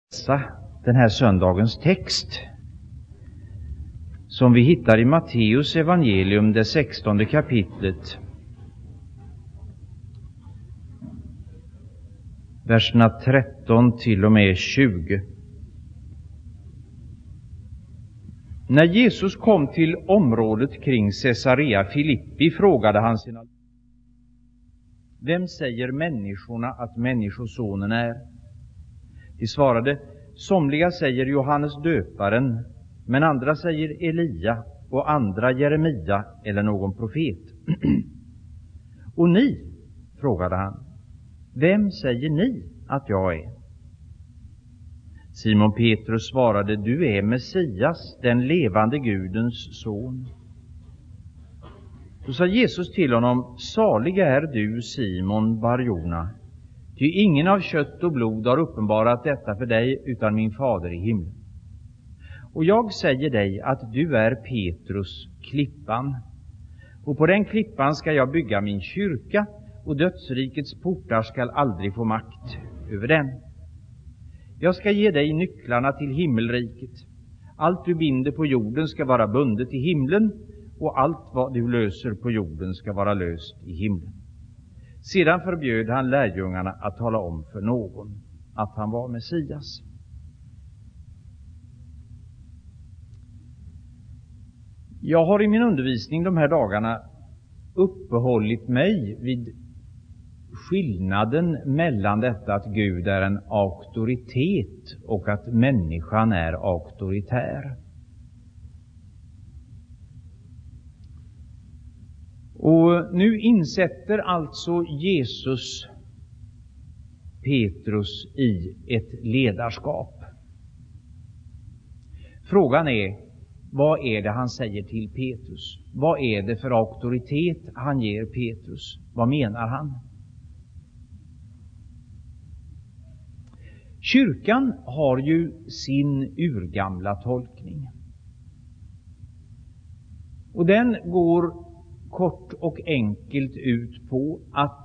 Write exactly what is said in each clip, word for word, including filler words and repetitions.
läsa den här söndagens text som vi hittar i Matteus evangelium, det sextonde kapitlet, verserna tretton till och med tjugo. När Jesus kom till området kring Caesarea Filippi frågade han sina: Vem säger människorna att människosonen är? De svarade: Somliga säger Johannes döparen, men andra säger Elia och andra Jeremia eller någon profet. Och ni, frågade han, vem säger ni att jag är? Simon Petrus svarade: Du är Messias, den levande Gudens son. Då sa Jesus till honom: Salig är du, Simon Barjona, ty ingen av kött och blod har uppenbarat detta för dig, utan min fader i himlen. Och jag säger dig att du är Petrus, klippan, och på den klippan ska jag bygga min kyrka, och dödsrikets portar skall aldrig få makt över den. Jag ska ge dig nycklarna till himmelriket. Allt du binder på jorden ska vara bundet i himlen, och allt vad du löser på jorden ska vara löst i himlen. Sedan förbjöd han lärjungarna att tala om för någon att han var Messias. Jag har i min undervisning de här dagarna uppehållit mig vid skillnaden mellan detta att Gud är en auktoritet och att människan är auktoritär. Och nu insätter alltså Jesus Petrus i ett ledarskap. Frågan är, vad är det han säger till Petrus? Vad är det för auktoritet han ger Petrus? Vad menar han? Kyrkan har ju sin urgamla tolkning. Och den går kort och enkelt ut på att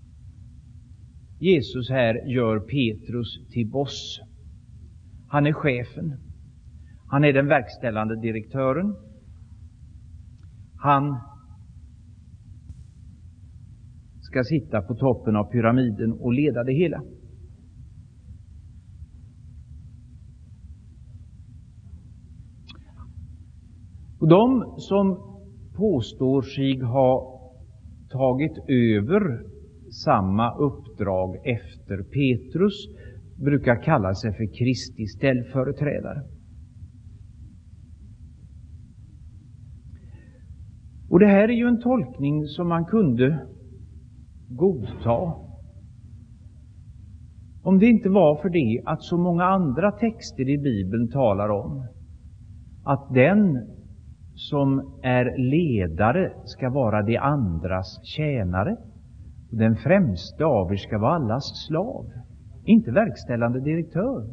Jesus här gör Petrus till boss. Han är chefen. Han är den verkställande direktören. Han ska sitta på toppen av pyramiden och leda det hela. Och de som påstår sig ha tagit över samma uppdrag efter Petrus brukar kalla sig för Kristi ställföreträdare. Och det här är ju en tolkning som man kunde godta om det inte var för det att så många andra texter i Bibeln talar om att den som är ledare ska vara de andras tjänare. Den främste av er ska vara allas slav, inte verkställande direktör.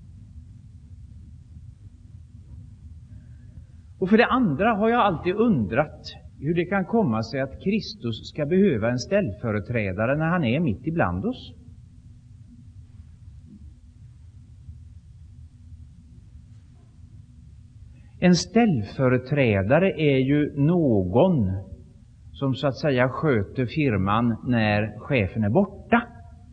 Och för det andra har jag alltid undrat hur det kan komma sig att Kristus ska behöva en ställföreträdare när han är mitt ibland oss. En ställföreträdare är ju någon som så att säga sköter firman när chefen är borta.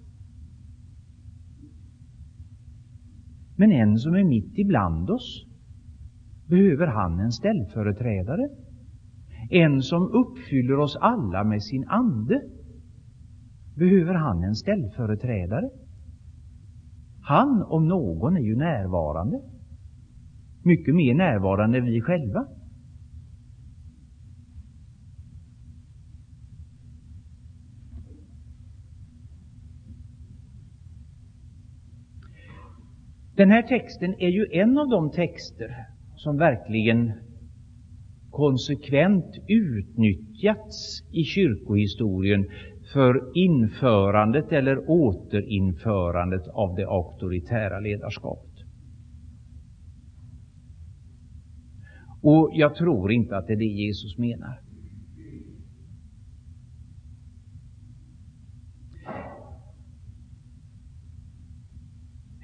Men en som är mitt ibland oss, behöver han en ställföreträdare? En som uppfyller oss alla med sin ande, behöver han en ställföreträdare? Han om någon är ju närvarande. Mycket mer närvarande än vi själva. Den här texten är ju en av de texter som verkligen konsekvent utnyttjats i kyrkohistorien för införandet eller återinförandet av det auktoritära ledarskapet. Och jag tror inte att det är det Jesus menar.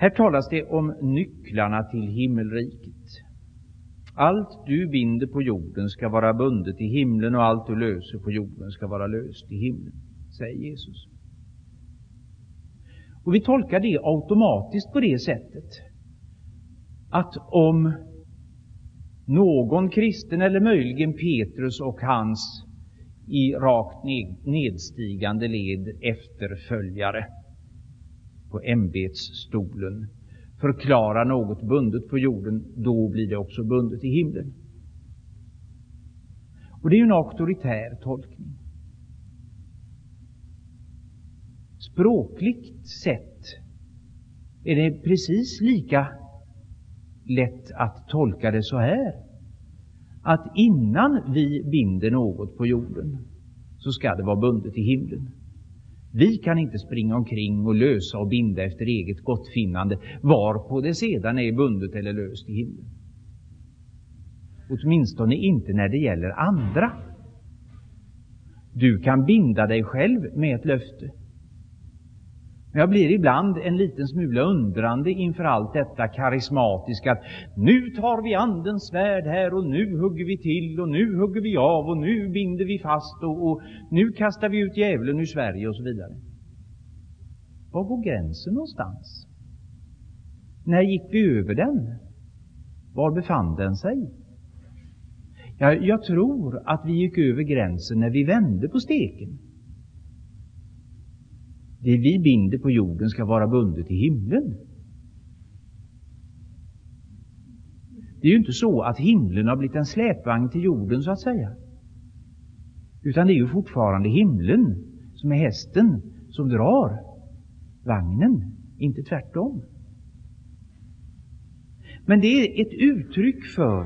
Här talas det om nycklarna till himmelriket. Allt du binder på jorden ska vara bundet i himlen, och allt du löser på jorden ska vara löst i himlen, säger Jesus. Och vi tolkar det automatiskt på det sättet att om någon kristen, eller möjligen Petrus och hans i rakt nedstigande led efterföljare på ämbetsstolen, förklara något bundet på jorden, då blir det också bundet i himlen. Och det är ju en auktoritär tolkning. Språkligt sett är det precis lika lätt att tolka det så här, att innan vi binder något på jorden så ska det vara bundet i himlen. Vi kan inte springa omkring och lösa och binda efter eget gottfinnande, varpå det sedan är bundet eller löst i himlen. Åtminstone inte när det gäller andra. Du kan binda dig själv med ett löfte. Men jag blir ibland en liten smula undrande inför allt detta karismatiska, att nu tar vi andens svärd här och nu hugger vi till och nu hugger vi av och nu binder vi fast och, och nu kastar vi ut djävulen ur Sverige och så vidare. Var går gränsen någonstans? När gick vi över den? Var befann den sig? Jag, jag tror att vi gick över gränsen när vi vände på steken. Det vi binder på jorden ska vara bundet i himlen. Det är ju inte så att himlen har blivit en släpvagn till jorden, så att säga. Utan det är ju fortfarande himlen som är hästen som drar vagnen, inte tvärtom. Men det är ett uttryck för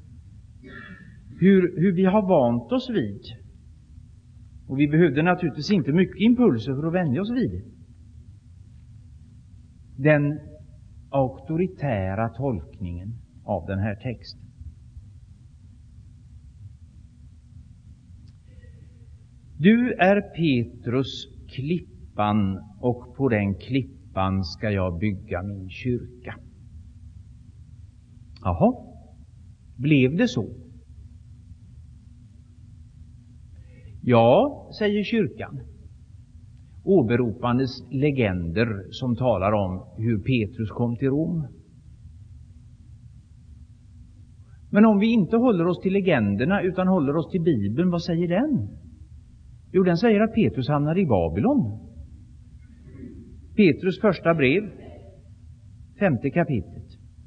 hur, hur vi har vant oss vid. Och vi behövde naturligtvis inte mycket impulser för att vänja oss vid det. Den auktoritära tolkningen av den här texten. Du är Petrus, klippan, och på den klippan ska jag bygga min kyrka. Jaha, blev det så? Ja, säger kyrkan, åberopandes legender som talar om hur Petrus kom till Rom. Men om vi inte håller oss till legenderna utan håller oss till Bibeln, vad säger den? Jo, den säger att Petrus hamnar i Babylon. Petrus första brev, femte kapitlet.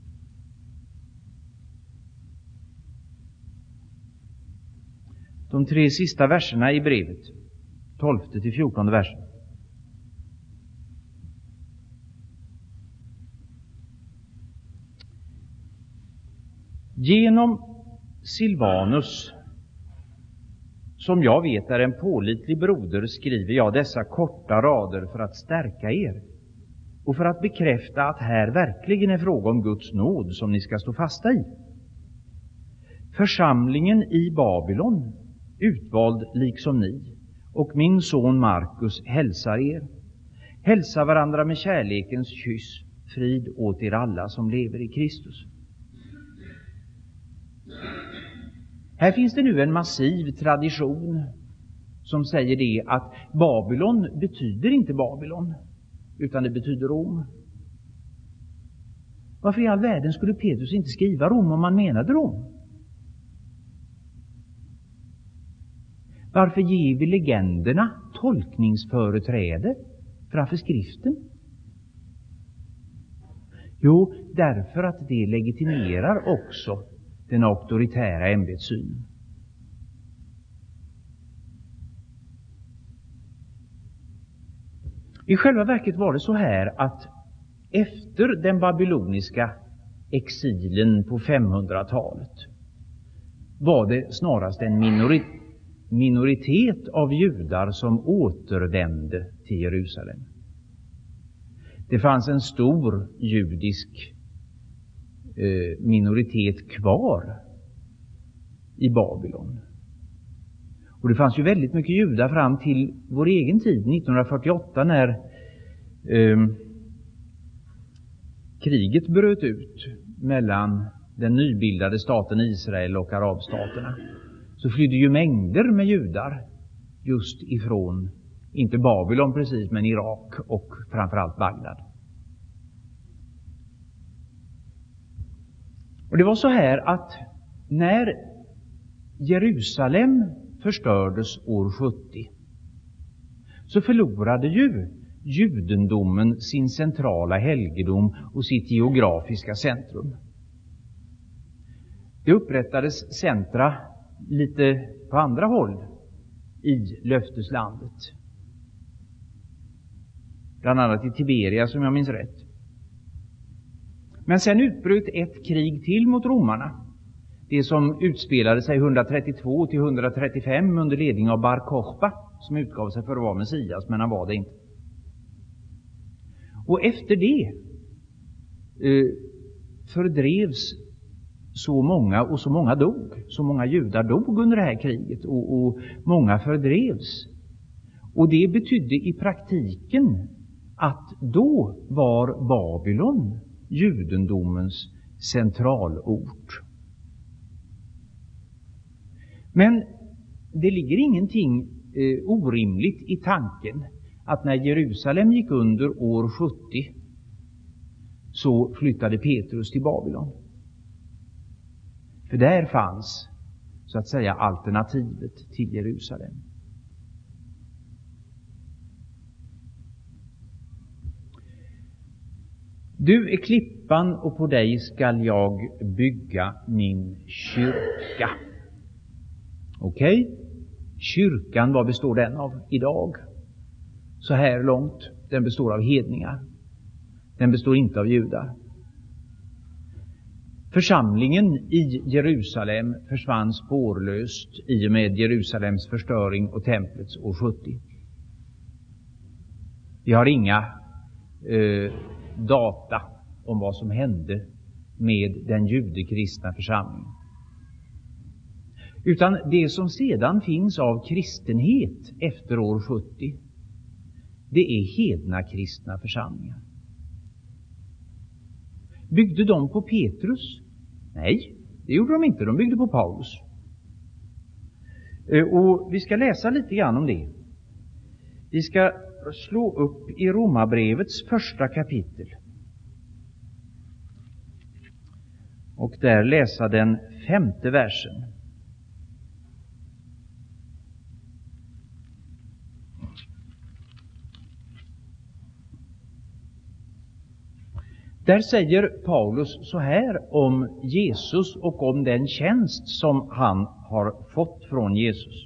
De tre sista verserna i brevet, tolfte till fjortonde versen. Genom Silvanus, som jag vet är en pålitlig broder, skriver jag dessa korta rader för att stärka er och för att bekräfta att här verkligen är fråga om Guds nåd som ni ska stå fasta i. Församlingen i Babylon, utvald liksom ni, och min son Markus hälsar er. Hälsa varandra med kärlekens kyss. Frid åt er alla som lever i Kristus. Här finns det nu en massiv tradition som säger det att Babylon betyder inte Babylon, utan det betyder Rom. Varför i all världen skulle Petrus inte skriva Rom om man menade Rom? Varför ger vi legenderna tolkningsföreträde framför skriften? Jo, därför att det legitimerar också den auktoritära ämbetssynen. I själva verket var det så här att efter den babyloniska exilen på femhundratalet var det snarast en minoritet minoritet av judar som återvände till Jerusalem. Det fanns en stor judisk eh, minoritet kvar i Babylon. Och det fanns ju väldigt mycket judar fram till vår egen tid, nittonhundrafyrtioåtta, när eh, kriget bröt ut mellan den nybildade staten Israel och arabstaterna, så flydde ju mängder med judar just ifrån, inte Babylon precis, men Irak och framförallt Bagdad. Och det var så här att när Jerusalem förstördes år sjuttio så förlorade ju judendomen sin centrala helgedom och sitt geografiska centrum. Det upprättades centra lite på andra håll i löfteslandet. Bland annat i Tiberia, som jag minns rätt. Men sen utbröt ett krig till mot romarna. Det som utspelade sig etthundratrettiotvå till etthundratrettiofem under ledning av Bar Kokhba, som utgav sig för att vara Messias, men han var det inte. Och efter det eh, fördrevs så många, och så många dog. Så många judar dog under det här kriget, och, och många fördrevs. Och det betydde i praktiken att då var Babylon judendomens centralort. Men det ligger ingenting eh, orimligt i tanken att när Jerusalem gick under år sjuttio så flyttade Petrus till Babylon. För där fanns, så att säga, alternativet till Jerusalem. Du är klippan och på dig skall jag bygga min kyrka. Okej? Okay? Kyrkan, vad består den av idag? Så här långt, den består av hedningar. Den består inte av judar. Församlingen i Jerusalem försvann spårlöst i och med Jerusalems förstöring och templets år sjuttio. Vi har inga eh, data om vad som hände med den judekristna församlingen. Utan det som sedan finns av kristenhet efter år sjuttio, det är hedna kristna församlingar. Byggde de på Petrus? Nej, det gjorde de inte. De byggde på Paulus. Och vi ska läsa lite grann om det. Vi ska slå upp i Romarbrevets första kapitel. Och där läsa den femte versen. Där säger Paulus så här om Jesus och om den tjänst som han har fått från Jesus.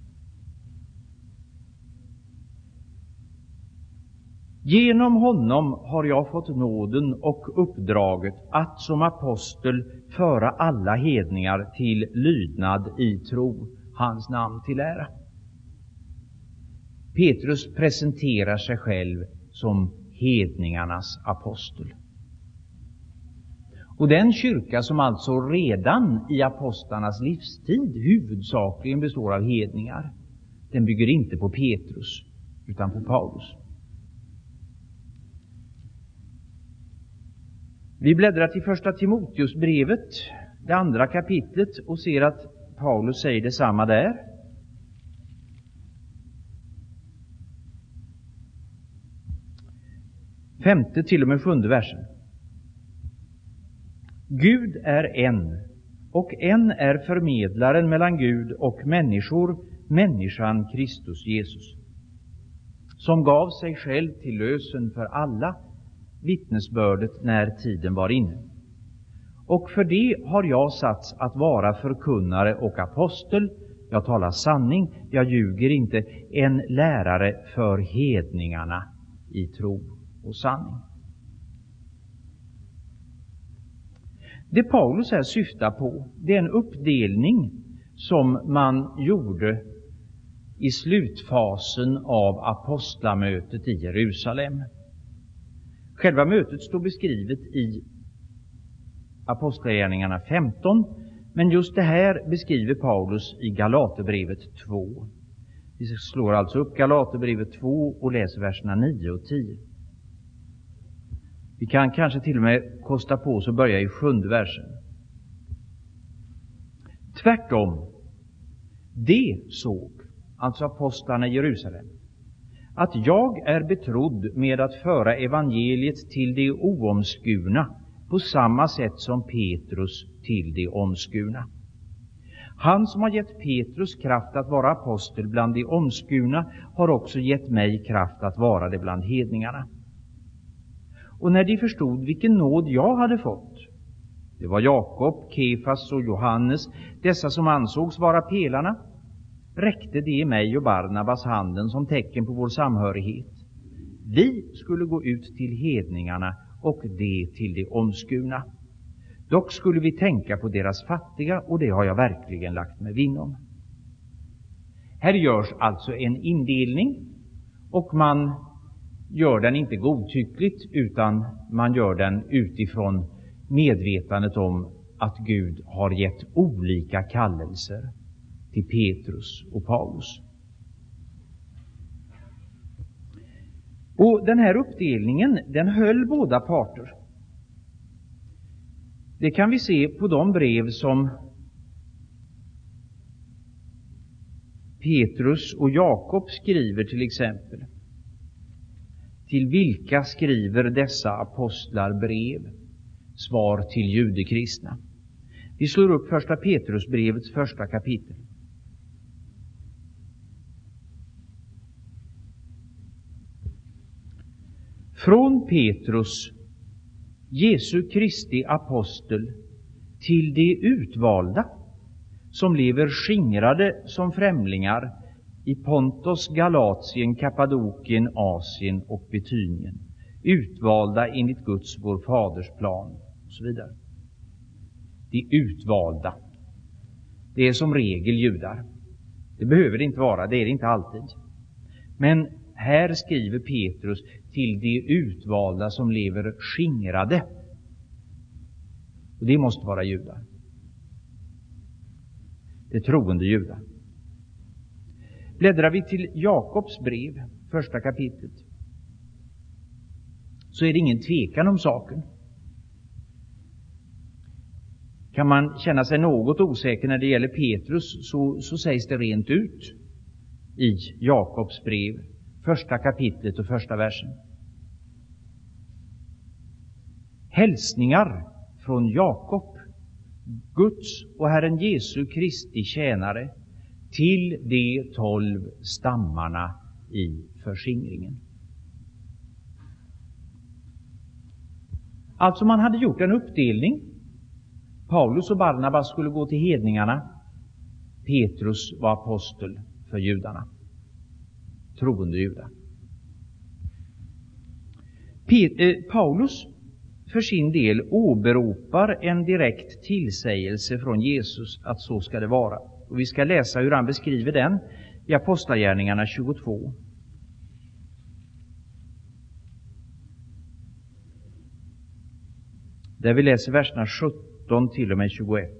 Genom honom har jag fått nåden och uppdraget att som apostel föra alla hedningar till lydnad i tro, hans namn till ära. Petrus presenterar sig själv som hedningarnas apostel. Och den kyrka som alltså redan i apostlarnas livstid huvudsakligen består av hedningar, den bygger inte på Petrus utan på Paulus. Vi bläddrar till första Timoteusbrevet, det andra kapitlet, och ser att Paulus säger detsamma där. Femte till och med sjunde versen. Gud är en, och en är förmedlaren mellan Gud och människor, människan Kristus Jesus, som gav sig själv till lösen för alla, vittnesbördet när tiden var inne. Och för det har jag satts att vara förkunnare och apostel, jag talar sanning, jag ljuger inte, en lärare för hedningarna i tro och sanning. Det Paulus här syftar på, det är en uppdelning som man gjorde i slutfasen av apostlamötet i Jerusalem. Själva mötet står beskrivet i Apostlagärningarna femton, men just det här beskriver Paulus i Galaterbrevet två. Vi slår alltså upp Galaterbrevet två och läser verserna nio och tio. Vi kan kanske till och med kosta på oss att börja i sjunde versen. Tvärtom, det såg, alltså apostlarna i Jerusalem, att jag är betrodd med att föra evangeliet till de oomskurna på samma sätt som Petrus till de omskurna. Han som har gett Petrus kraft att vara apostel bland de omskurna har också gett mig kraft att vara det bland hedningarna. Och när de förstod vilken nåd jag hade fått, det var Jakob, Kefas och Johannes, dessa som ansågs vara pelarna, räckte de mig och Barnabas handen som tecken på vår samhörighet. Vi skulle gå ut till hedningarna och de till de omskurna. Dock skulle vi tänka på deras fattiga, och det har jag verkligen lagt mig vinn om. Här görs alltså en indelning, och man gör den inte godtyckligt, utan man gör den utifrån medvetandet om att Gud har gett olika kallelser till Petrus och Paulus. Och den här uppdelningen, den höll båda parter. Det kan vi se på de brev som Petrus och Jakob skriver till exempel. Till vilka skriver dessa apostlar brev? Svar till judekristna. Vi slår upp första Petrusbrevets första kapitel. Från Petrus, Jesu Kristi apostel, till de utvalda som lever skingrade som främlingar i Pontos, Galatien, Kappadokien, Asien och Betynien, utvalda enligt Guds, vår faders plan, och så vidare. De utvalda, det är som regel judar. Det behöver det inte vara, det är det inte alltid. Men här skriver Petrus till de utvalda som lever skingrade. Och det måste vara judar. Det troende judar. Bläddrar vi till Jakobs brev, första kapitlet, så är det ingen tvekan om saken. Kan man känna sig något osäker när det gäller Petrus, så, så sägs det rent ut i Jakobs brev, första kapitlet och första versen. Hälsningar från Jakob, Guds och Herren Jesu Kristi tjänare, till de tolv stammarna i förskingringen. Alltså man hade gjort en uppdelning. Paulus och Barnabas skulle gå till hedningarna. Petrus var apostel för judarna. Troende judar. Paulus för sin del åberopar en direkt tillsägelse från Jesus att så ska det vara. Och vi ska läsa hur han beskriver den i Apostlagärningarna tjugotvå. Där vi läser verserna sjutton till och med tjugoett.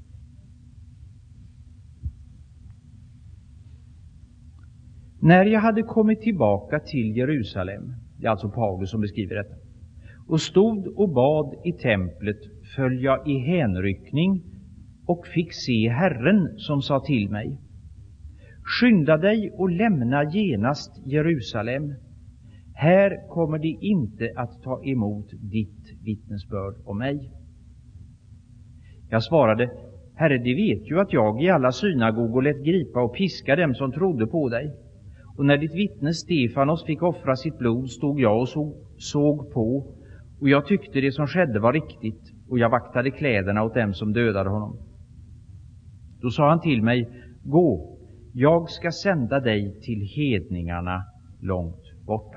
När jag hade kommit tillbaka till Jerusalem, det är alltså Paulus som beskriver detta, och stod och bad i templet, föll jag i hänryckning och fick se Herren som sa till mig: skynda dig och lämna genast Jerusalem. Här kommer de inte att ta emot ditt vittnesbörd om mig. Jag svarade: Herre, de vet ju att jag i alla synagogor lät gripa och piska dem som trodde på dig. Och när ditt vittne Stefanos fick offra sitt blod, stod jag och såg, såg på, och jag tyckte det som skedde var riktigt, och jag vaktade kläderna åt dem som dödade honom. Då sa han till mig: gå, jag ska sända dig till hedningarna långt borta.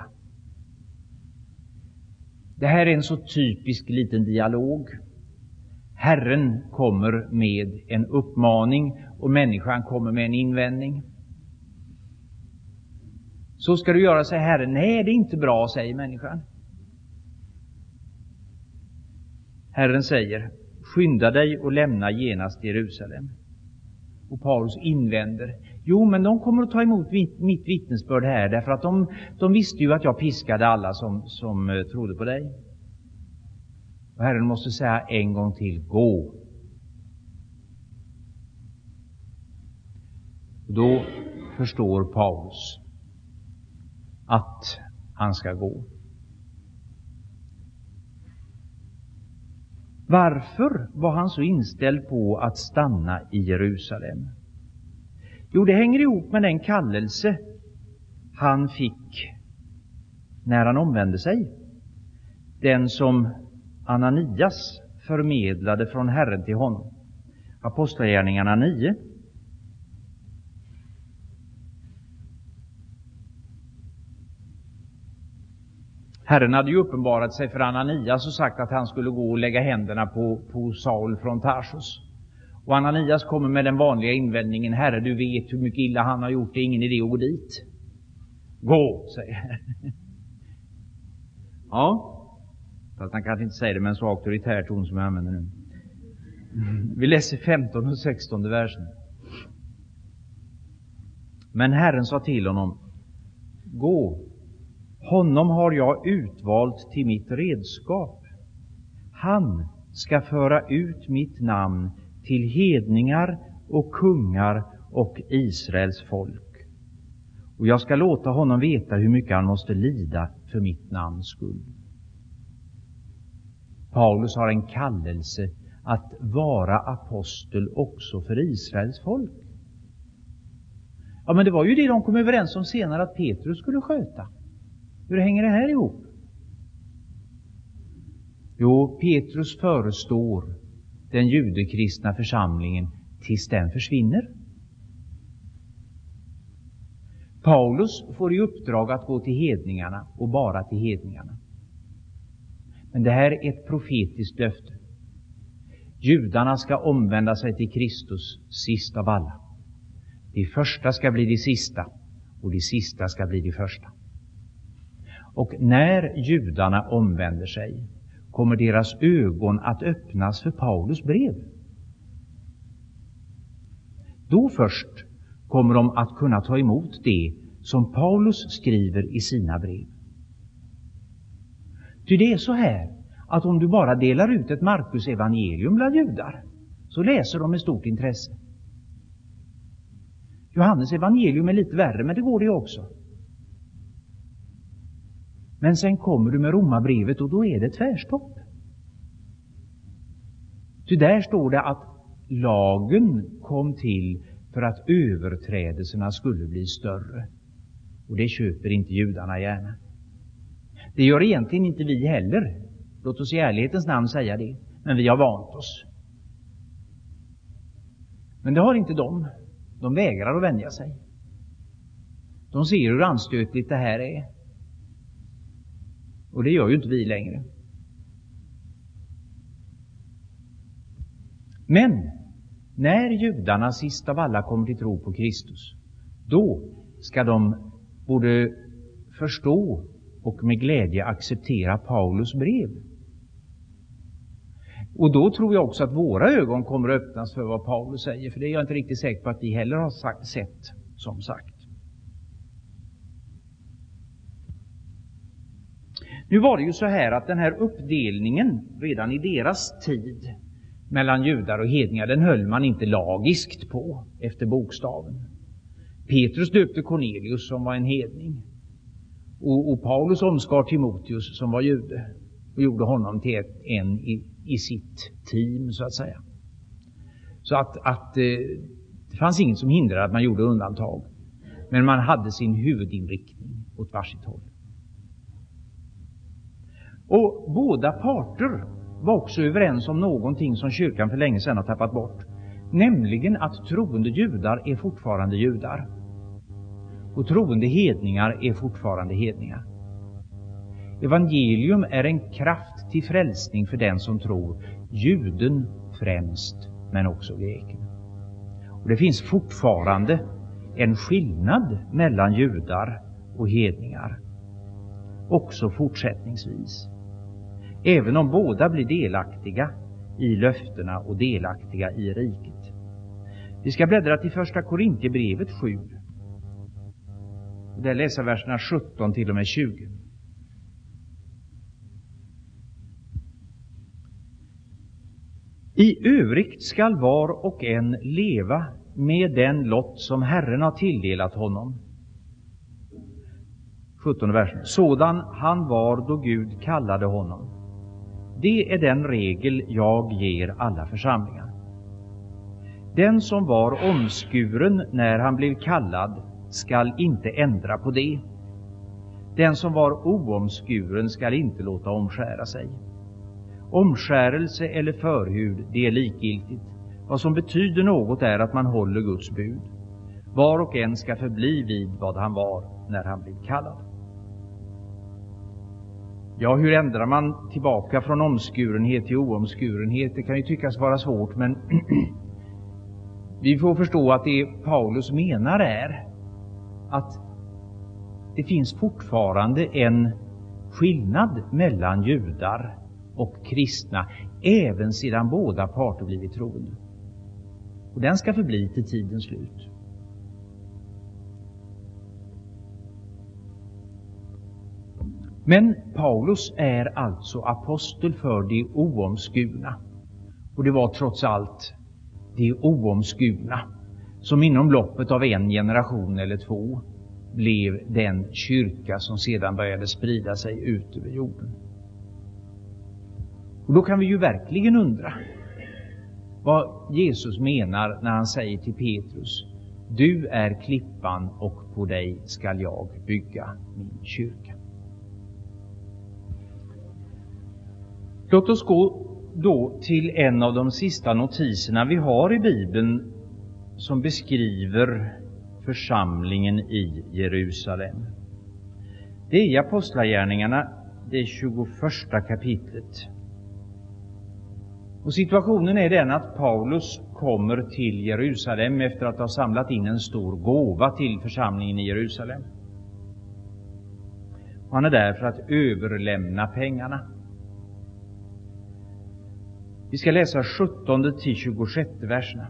Det här är en så typisk liten dialog. Herren kommer med en uppmaning och människan kommer med en invändning. Så ska du göra, säger Herren. Nej, det är inte bra, säger människan. Herren säger: skynda dig och lämna genast Jerusalem. Och Paulus invänder: jo, men de kommer att ta emot mitt vittnesbörd här, därför att de, de visste ju att jag piskade alla som, som trodde på dig. Och Herren måste säga en gång till: gå. Och då förstår Paulus att han ska gå. Varför var han så inställd på att stanna i Jerusalem? Jo, det hänger ihop med den kallelse han fick när han omvände sig. Den som Ananias förmedlade från Herren till honom. Apostlagärningarna nio. Herren hade ju uppenbarat sig för Ananias och sagt att han skulle gå och lägga händerna på, på Saul från Tarsus. Och Ananias kommer med den vanliga invändningen: Herre, du vet hur mycket illa han har gjort, det är ingen idé att gå dit. Gå, säger Herren. Ja, fast han kanske inte säger det med en så auktoritär ton som jag använder nu. Vi läser femtonde och sextonde versen. Men Herren sa till honom: gå, honom har jag utvalt till mitt redskap. Han ska föra ut mitt namn till hedningar och kungar och Israels folk. Och jag ska låta honom veta hur mycket han måste lida för mitt namns skull. Paulus har en kallelse att vara apostel också för Israels folk. Ja, men det var ju det de kom överens om senare att Petrus skulle sköta. Hur hänger det här ihop? Jo, Petrus förestår den judekristna församlingen tills den försvinner. Paulus får i uppdrag att gå till hedningarna och bara till hedningarna. Men det här är ett profetiskt löfte. Judarna ska omvända sig till Kristus sist av alla. De första ska bli de sista och de sista ska bli de första. Och när judarna omvänder sig kommer deras ögon att öppnas för Paulus brev. Då först kommer de att kunna ta emot det som Paulus skriver i sina brev. Ty det är så här att om du bara delar ut ett Markus evangelium bland judar så läser de med stort intresse. Johannes evangelium är lite värre, men det går det också. Men sen kommer du med Romarbrevet och då är det tvärstopp. Ty där står det att lagen kom till för att överträdelserna skulle bli större. Och det köper inte judarna gärna. Det gör egentligen inte vi heller. Låt oss i ärlighetens namn säga det. Men vi har vant oss. Men det har inte de. De vägrar att vänja sig. De ser hur anstötligt det här är. Och det gör ju inte vi längre. Men när judarna sist av alla kommer till tro på Kristus, då ska de både förstå och med glädje acceptera Paulus brev. Och då tror jag också att våra ögon kommer att öppnas för vad Paulus säger, för det är jag inte riktigt säker på att vi heller har sagt, sett, som sagt. Nu var det ju så här att den här uppdelningen redan i deras tid mellan judar och hedningar, den höll man inte lagiskt på efter bokstaven. Petrus döpte Cornelius som var en hedning. Och, och Paulus omskar Timoteus som var jude och gjorde honom till ett, en i, i sitt team, så att säga. Så att, att eh, det fanns inget som hindrade att man gjorde undantag. Men man hade sin huvudinriktning åt varsitt håll. Och båda parter var också överens om någonting som kyrkan för länge sedan har tappat bort. Nämligen att troende judar är fortfarande judar. Och troende hedningar är fortfarande hedningar. Evangelium är en kraft till frälsning för den som tror. Juden främst, men också greken. Och det finns fortfarande en skillnad mellan judar och hedningar. Också fortsättningsvis. Även om båda blir delaktiga i löftena och delaktiga i riket. Vi ska bläddra till första Korintierbrevet sju. Där läser verserna sjutton till och med tjugo. I övrigt skall var och en leva med den lott som Herren har tilldelat honom. sjuttonde versen. Sådan han var då Gud kallade honom. Det är den regel jag ger alla församlingar. Den som var omskuren när han blev kallad skall inte ändra på det. Den som var oomskuren skall inte låta omskära sig. Omskärelse eller förhud, det är likgiltigt. Vad som betyder något är att man håller Guds bud. Var och en ska förbli vid vad han var när han blev kallad. Ja, hur ändrar man tillbaka från omskurenhet till oomskurenhet? Det kan ju tyckas vara svårt, men vi får förstå att det Paulus menar är att det finns fortfarande en skillnad mellan judar och kristna, även sedan båda parter blivit troende. Och den ska förbli till tidens slut. Men Paulus är alltså apostel för de oomskurna. Och det var trots allt de oomskurna som inom loppet av en generation eller två blev den kyrka som sedan började sprida sig ut över jorden. Och då kan vi ju verkligen undra vad Jesus menar när han säger till Petrus: du är klippan och på dig skall jag bygga min kyrka. Låt oss gå då till en av de sista notiserna vi har i Bibeln som beskriver församlingen i Jerusalem. Det är i Apostlagärningarna, det tjugoförsta kapitlet. Och situationen är den att Paulus kommer till Jerusalem efter att ha samlat in en stor gåva till församlingen i Jerusalem. Och han är där för att överlämna pengarna. Vi ska läsa sjuttonde till tjugosjätte verserna.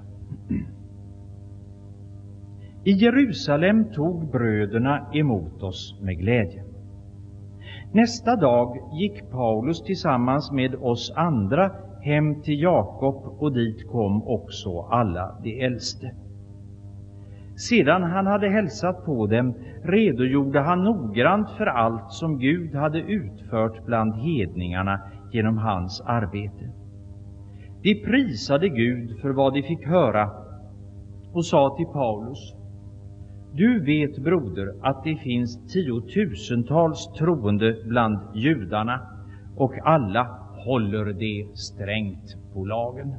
I Jerusalem tog bröderna emot oss med glädje. Nästa dag gick Paulus tillsammans med oss andra hem till Jakob, och dit kom också alla de äldste. Sedan han hade hälsat på dem redogjorde han noggrant för allt som Gud hade utfört bland hedningarna genom hans arbete. De prisade Gud för vad de fick höra och sa till Paulus: du vet, broder, att det finns tiotusentals troende bland judarna, och alla håller det strängt på lagen.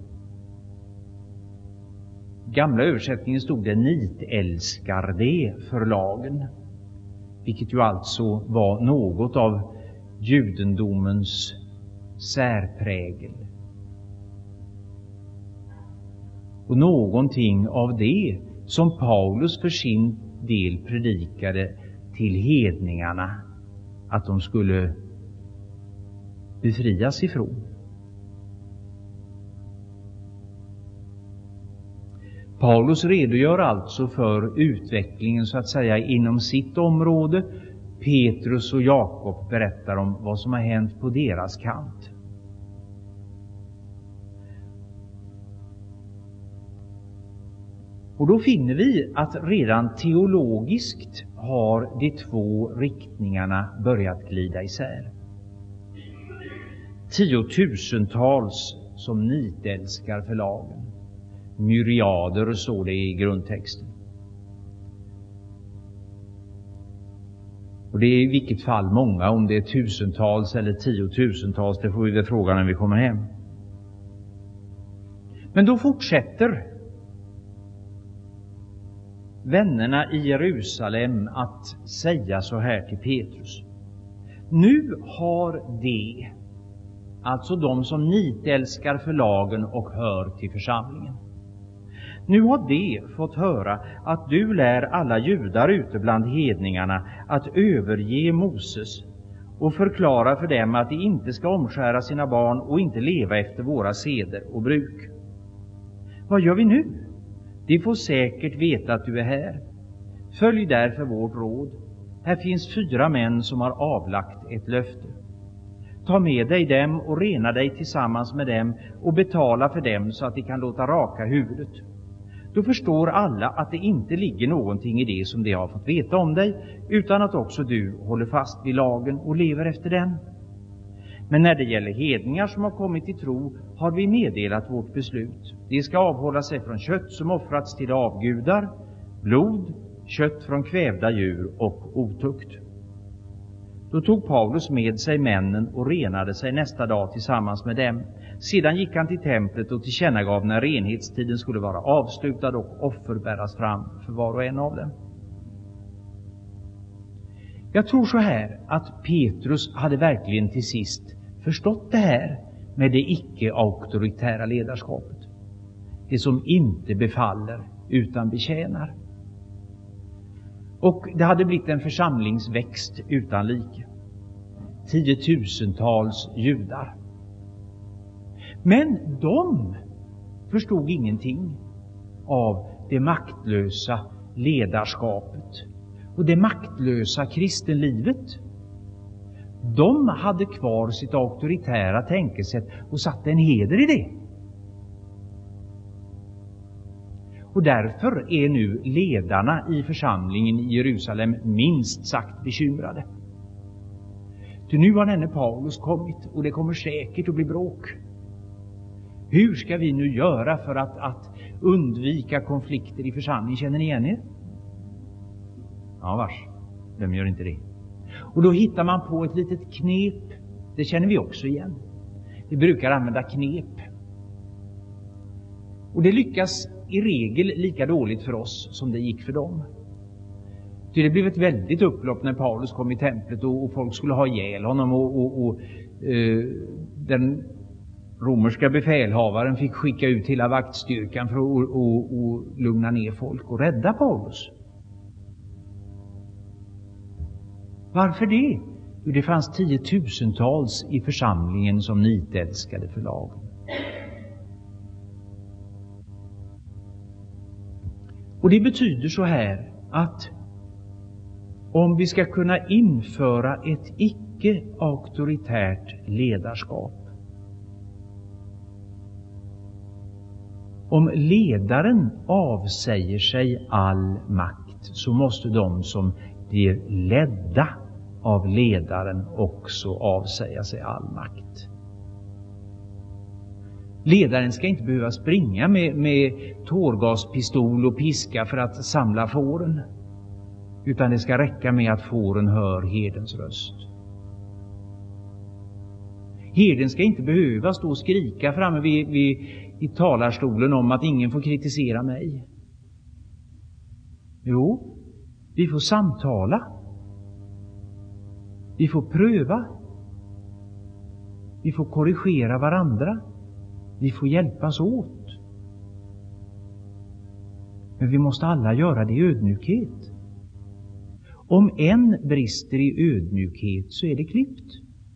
Gamla översättningen stod det nitälskar det för lagen, vilket ju alltså var något av judendomens särprägel. Och någonting av det som Paulus för sin del predikade till hedningarna att de skulle befrias ifrån. Paulus redogör alltså för utvecklingen så att säga inom sitt område. Petrus och Jakob berättar om vad som har hänt på deras kant. Och då finner vi att redan teologiskt har de två riktningarna börjat glida isär. Tiotusentals som nitälskar för lagen. Myriader, står det i grundtexten. Och det är i vilket fall många, om det är tusentals eller tiotusentals, det får vi väl fråga när vi kommer hem. Men då fortsätter vännerna i Jerusalem att säga så här till Petrus: nu har de, alltså de som nitälskar för lagen och hör till församlingen, nu har de fått höra att du lär alla judar ute bland hedningarna att överge Moses och förklara för dem att de inte ska omskära sina barn och inte leva efter våra seder och bruk. Vad gör vi nu? De får säkert veta att du är här. Följ därför vårt råd. Här finns fyra män som har avlagt ett löfte. Ta med dig dem och rena dig tillsammans med dem och betala för dem så att de kan låta raka huvudet. Då förstår alla att det inte ligger någonting i det som de har fått veta om dig, utan att också du håller fast vid lagen och lever efter den. Men när det gäller hedningar som har kommit till tro har vi meddelat vårt beslut. De ska avhålla sig från kött som offrats till avgudar, blod, kött från kvävda djur och otukt. Då tog Paulus med sig männen och renade sig nästa dag tillsammans med dem. Sedan gick han till templet och tillkännagav när renhetstiden skulle vara avslutad och offer bäras fram för var och en av dem. Jag tror så här att Petrus hade verkligen till sist förstått det här med det icke-auktoritära ledarskapet. Det som inte befaller utan betjänar. Och det hade blivit en församlingsväxt utan like. Tiotusentals judar. Men de förstod ingenting av det maktlösa ledarskapet och det maktlösa kristenlivet. De hade kvar sitt auktoritära tänkesätt och satte en heder i det. Och därför är nu ledarna i församlingen i Jerusalem minst sagt bekymrade. Ty nu har denne Paulus kommit och det kommer säkert att bli bråk. Hur ska vi nu göra för att, att undvika konflikter i församlingen? Känner ni igen er? Ja, vars. Vem gör inte det? Och då hittar man på ett litet knep. Det känner vi också igen. Vi brukar använda knep. Och det lyckas i regel lika dåligt för oss som det gick för dem. Ty det blev ett väldigt upplopp när Paulus kom i templet och, och folk skulle ha ihjäl honom och, och, och eh, den romerska befälhavaren fick skicka ut hela vaktstyrkan för att och, och, och lugna ner folk och rädda Paulus. Varför det? Jo, det fanns tiotusentals i församlingen som nitälskade för lagen. Och det betyder så här att om vi ska kunna införa ett icke-auktoritärt ledarskap, om ledaren avsäger sig all makt, så måste de som blir ledda av ledaren också avsäga sig all makt. Ledaren ska inte behöva springa med, med tårgaspistol och piska för att samla fåren, utan det ska räcka med att fåren hör herdens röst. Herden ska inte behöva stå och skrika framme vid, vid, i talarstolen om att ingen får kritisera mig. Jo, vi får samtala. Vi får pröva. Vi får korrigera varandra. Vi får hjälpas åt. Men vi måste alla göra det i ödmjukhet. Om en brister i ödmjukhet så är det klippt.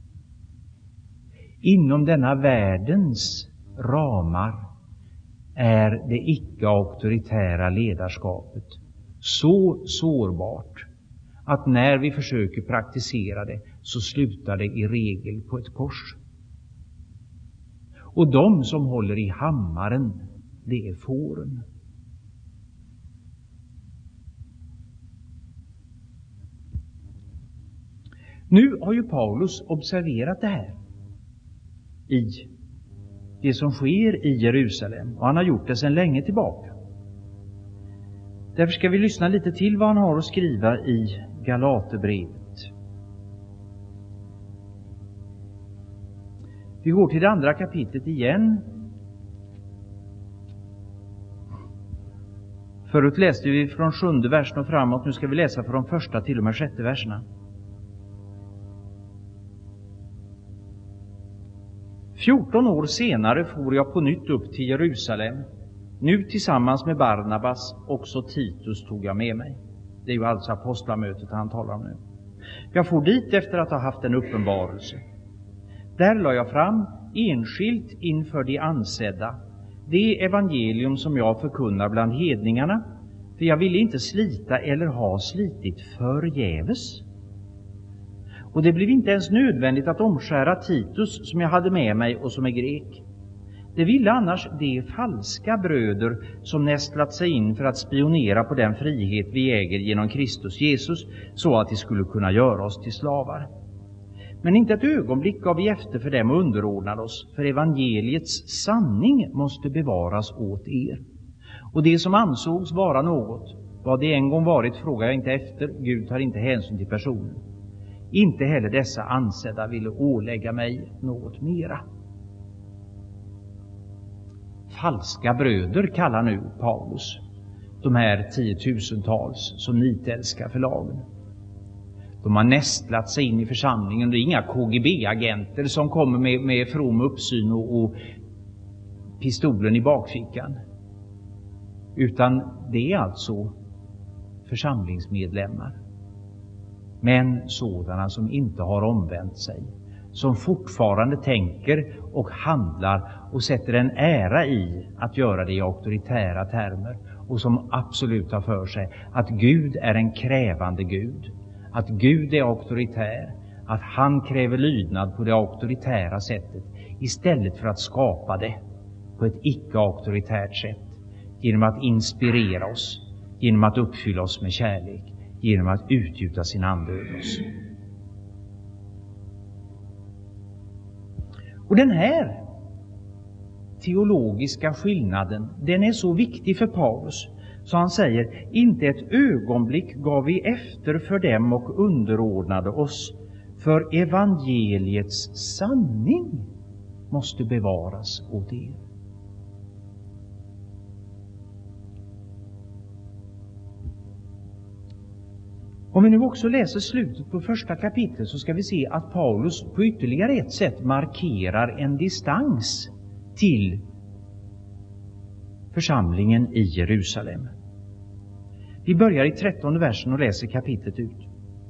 Inom denna världens ramar är det icke-auktoritära ledarskapet så sårbart att när vi försöker praktisera det så slutar det i regel på ett kors. Och de som håller i hammaren, det är fåren. Nu har ju Paulus observerat det här i det som sker i Jerusalem, och han har gjort det sedan länge tillbaka. Därför ska vi lyssna lite till vad han har att skriva i Galaterbrevet. Vi går till det andra kapitlet igen. Förut läste vi från sjunde versen och framåt. Nu ska vi läsa från första till och med sjätte verserna. Fjorton år senare for jag på nytt upp till Jerusalem. Nu tillsammans med Barnabas, också Titus tog jag med mig. Det är ju alltså apostlamötet han talar om nu. Jag for dit efter att ha haft en uppenbarelse. Där la jag fram, enskilt inför de ansedda, det evangelium som jag förkunnar bland hedningarna, för jag ville inte slita eller ha slitit förgäves. Och det blev inte ens nödvändigt att omskära Titus, som jag hade med mig och som är grek. Det ville annars de falska bröder som nästlat sig in för att spionera på den frihet vi äger genom Kristus Jesus, så att de skulle kunna göra oss till slavar. Men inte ett ögonblick gav vi efter för dem och underordnade oss, för evangeliets sanning måste bevaras åt er. Och det som ansågs vara något, vad det en gång varit, frågar jag inte efter. Gud tar inte hänsyn till personen. Inte heller dessa ansedda ville ålägga mig något mera. Falska bröder kallar nu Paulus de här tiotusentals som nitälskar förlagen. De har nästlat sig in i församlingen. Det är inga K G B-agenter som kommer med, med from uppsyn och, och pistolen i bakfickan. Utan det är alltså församlingsmedlemmar. Men sådana som inte har omvänt sig. Som fortfarande tänker och handlar och sätter en ära i att göra det i auktoritära termer. Och som absolut har för sig att Gud är en krävande Gud. Att Gud är auktoritär. Att han kräver lydnad på det auktoritära sättet istället för att skapa det på ett icke-auktoritärt sätt. Genom att inspirera oss. Genom att uppfylla oss med kärlek. Genom att utgjuta sin ande över oss. Och den här teologiska skillnaden, den är så viktig för Paulus. Så han säger, inte ett ögonblick gav vi efter för dem och underordnade oss. För evangeliets sanning måste bevaras åt er. Om vi nu också läser slutet på första kapitlet så ska vi se att Paulus på ytterligare ett sätt markerar en distans till församlingen i Jerusalem. Vi börjar i trettonde versen och läser kapitlet ut.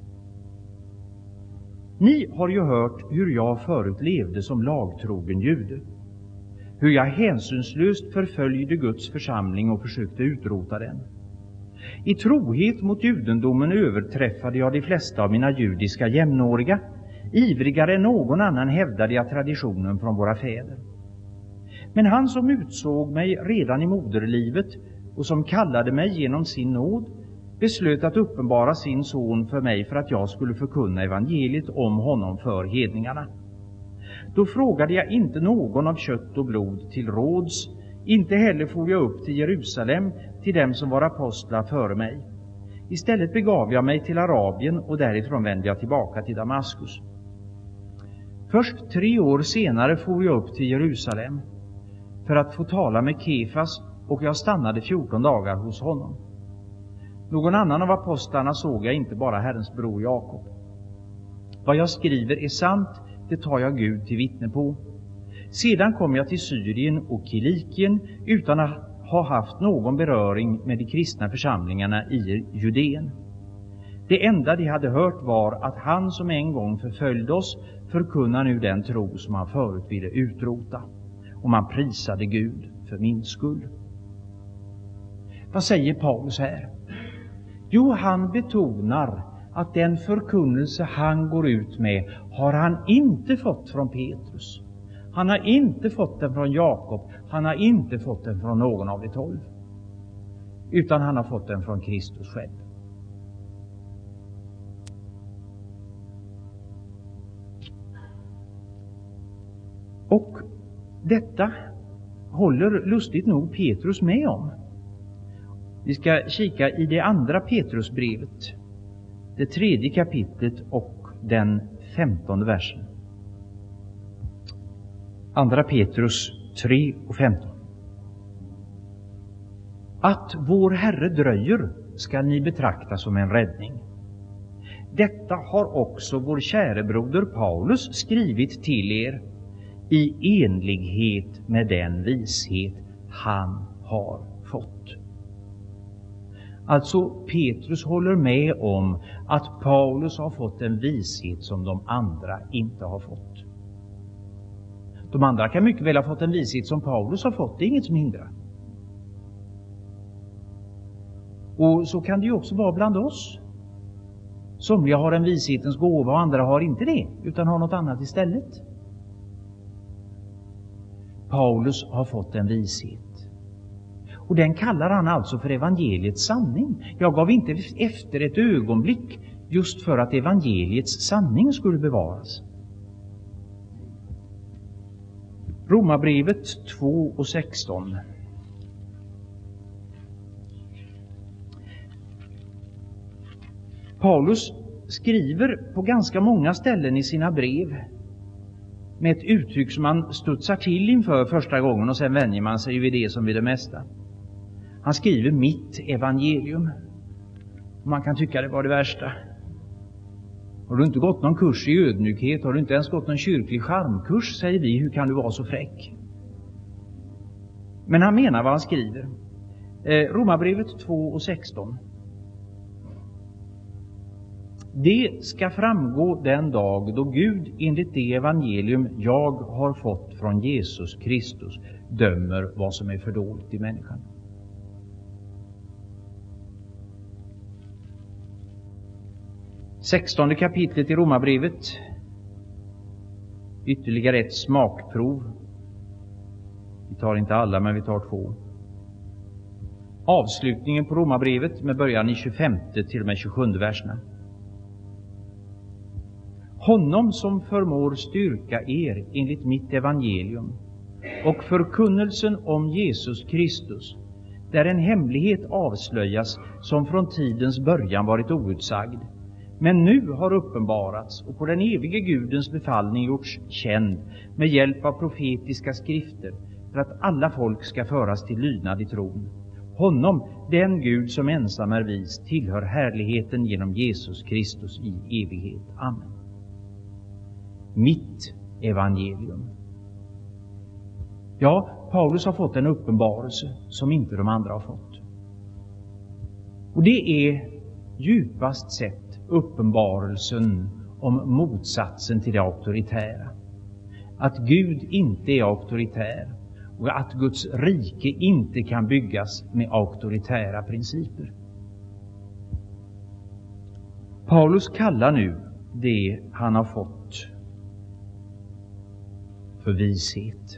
Ni har ju hört hur jag förut levde som lagtrogen jude. Hur jag hänsynslöst förföljde Guds församling och försökte utrota den. I trohet mot judendomen överträffade jag de flesta av mina judiska jämnåriga. Ivrigare än någon annan hävdade jag traditionen från våra fäder. Men han som utsåg mig redan i moderlivet och som kallade mig genom sin nåd beslöt att uppenbara sin son för mig för att jag skulle förkunna evangeliet om honom för hedningarna. Då frågade jag inte någon av kött och blod till råds. Inte heller for jag upp till Jerusalem till dem som var apostlar före mig. Istället begav jag mig till Arabien och därifrån vände jag tillbaka till Damaskus. Först tre år senare for jag upp till Jerusalem för att få tala med Kefas och jag stannade fjorton dagar hos honom. Någon annan av apostlarna såg jag, inte bara Herrens bror Jakob. Vad jag skriver är sant, det tar jag Gud till vittne på. Sedan kom jag till Syrien och Kilikien utan att ha haft någon beröring med de kristna församlingarna i Judeen. Det enda de hade hört var att han som en gång förföljde oss förkunnar nu den tro som han förut ville utrota. Och man prisade Gud för min skull. Vad säger Paulus här? Jo, han betonar att den förkunnelse han går ut med har han inte fått från Petrus. Han har inte fått den från Jakob. Han har inte fått den från någon av de tolv. Utan han har fått den från Kristus själv. Och detta håller lustigt nog Petrus med om. Vi ska kika i det andra Petrusbrevet, det tredje kapitlet och den femtonde versen. Andra Petrus tre och femton. Att vår Herre dröjer ska ni betrakta som en räddning. Detta har också vår käre broder Paulus skrivit till er i enlighet med den vishet han har fått. Alltså Petrus håller med om att Paulus har fått en vishet som de andra inte har fått. De andra kan mycket väl ha fått en vishet som Paulus har fått, det är inget som hindrar. Och så kan det ju också vara bland oss Somliga har en vishetens gåva och andra har inte det, utan har något annat istället. Paulus har fått en vishet. Och den kallar han alltså för evangeliets sanning. Jag gav inte efter ett ögonblick just för att evangeliets sanning skulle bevaras. Romarbrevet två och sexton. Paulus skriver på ganska många ställen i sina brev med ett uttryck som man studsar till inför första gången och sen vänjer man sig vid det som vid det mesta. Han skriver mitt evangelium. Man kan tycka det var det värsta. Har du inte gått någon kurs i ödmjukhet, har du inte ens gått någon kyrklig charmkurs, säger vi, hur kan du vara så fräck? Men han menar vad han skriver. Eh, Romarbrevet två och sexton. Det ska framgå den dag då Gud enligt det evangelium jag har fått från Jesus Kristus dömer vad som är fördolt i människan. sextonde kapitlet i Romarbrevet. Ytterligare ett smakprov. Vi tar inte alla, men vi tar två. Avslutningen på Romarbrevet med början i tjugofemte till och med tjugosjunde verserna. Honom som förmår styrka er enligt mitt evangelium och förkunnelsen om Jesus Kristus, där en hemlighet avslöjas som från tidens början varit outsagd, men nu har uppenbarats och på den evige Gudens befallning gjorts känd med hjälp av profetiska skrifter för att alla folk ska föras till lydnad i tron. Honom, den Gud som ensam är vis, tillhör härligheten genom Jesus Kristus i evighet. Amen. Mitt evangelium. Ja, Paulus har fått en uppenbarelse som inte de andra har fått. Och det är djupast sett uppenbarelsen om motsatsen till det auktoritära. Att Gud inte är auktoritär och att Guds rike inte kan byggas med auktoritära principer. Paulus kallar nu det han har fått för vishet.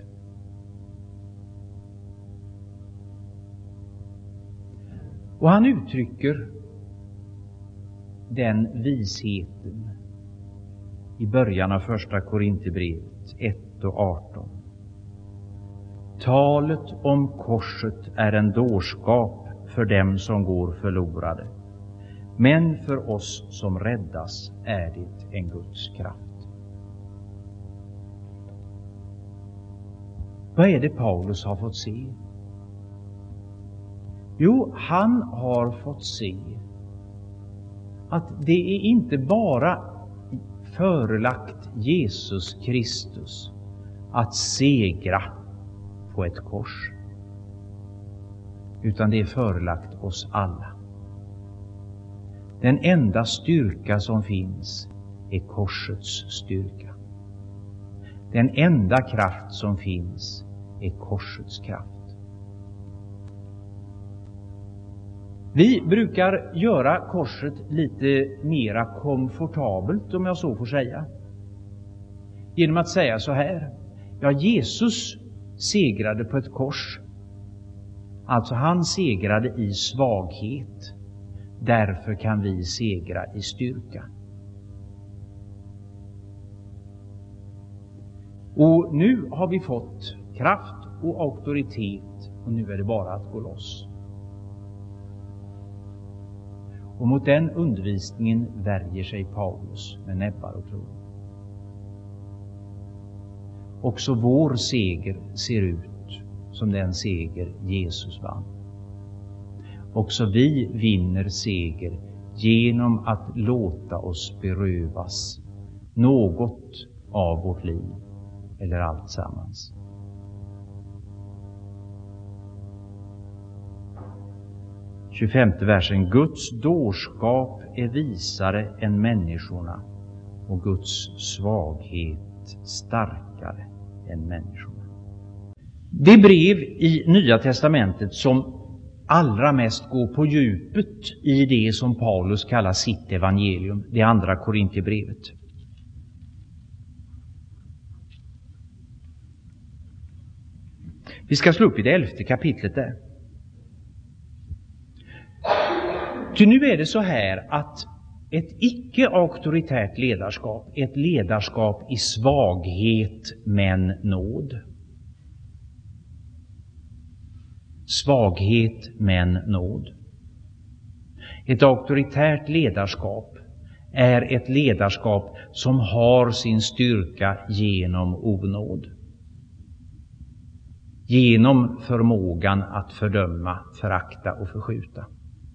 Och han uttrycker den visheten i början av första Korinthierbrevet ett och arton. Talet om korset är en dårskap för dem som går förlorade, men för oss som räddas är det en Guds kraft. Vad är det Paulus har fått se? Jo, han har fått se att det är inte bara förelagt Jesus Kristus att segra på ett kors, utan det är förelagt oss alla. Den enda styrka som finns är korsets styrka. Den enda kraft som finns är korsets kraft. Vi brukar göra korset lite mera komfortabelt, om jag så får säga, genom att säga så här: ja, Jesus segrade på ett kors. Alltså han segrade i svaghet. Därför kan vi segra i styrka. Och nu har vi fått kraft och auktoritet, och nu är det bara att gå loss. Och mot den undervisningen värjer sig Paulus med näbbar och klor. Också vår seger ser ut som den seger Jesus vann. Också vi vinner seger genom att låta oss berövas något av vårt liv eller allt sammans. tjugofemte versen. Guds dårskap är visare än människorna och Guds svaghet starkare än människorna. Det brev i Nya testamentet som allra mest gå på djupet i det som Paulus kallar sitt evangelium, det andra Korinthierbrevet. Vi ska slå upp i det elfte kapitlet där. Ty nu är det så här att ett icke-auktoritärt ledarskap, ett ledarskap i svaghet men nåd. Svaghet men nåd. Ett auktoritärt ledarskap är ett ledarskap som har sin styrka genom onåd. Genom förmågan att fördöma, förakta och förskjuta.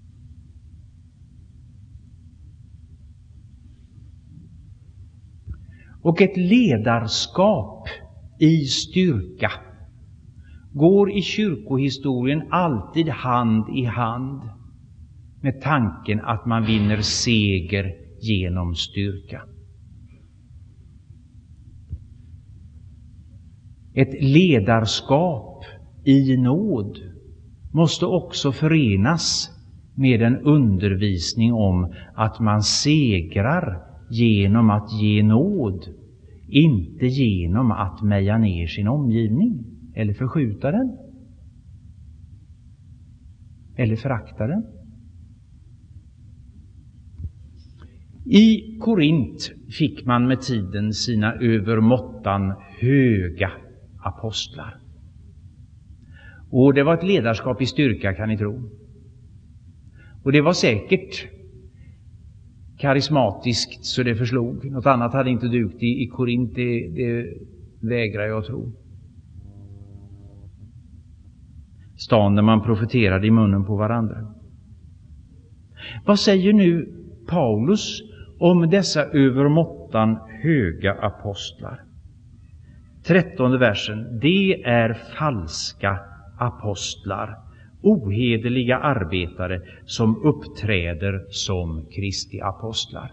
Och ett ledarskap i styrka går i kyrkohistorien alltid hand i hand med tanken att man vinner seger genom styrka. Ett ledarskap i nåd måste också förenas med en undervisning om att man segrar genom att ge nåd, inte genom att meja ner sin omgivning eller förskjuta den eller förakta den. I Korint fick man med tiden sina övermåttan höga apostlar. Och det var ett ledarskap i styrka, kan ni tro. Och det var säkert karismatiskt så det förslog. Något annat hade inte dugt i, i Korint, det, det vägrar jag tro. Stan där man profeterade i munnen på varandra. Vad säger nu Paulus om dessa övermåttan höga apostlar? Trettonde versen. Det är falska apostlar, ohederliga arbetare som uppträder som Kristi apostlar.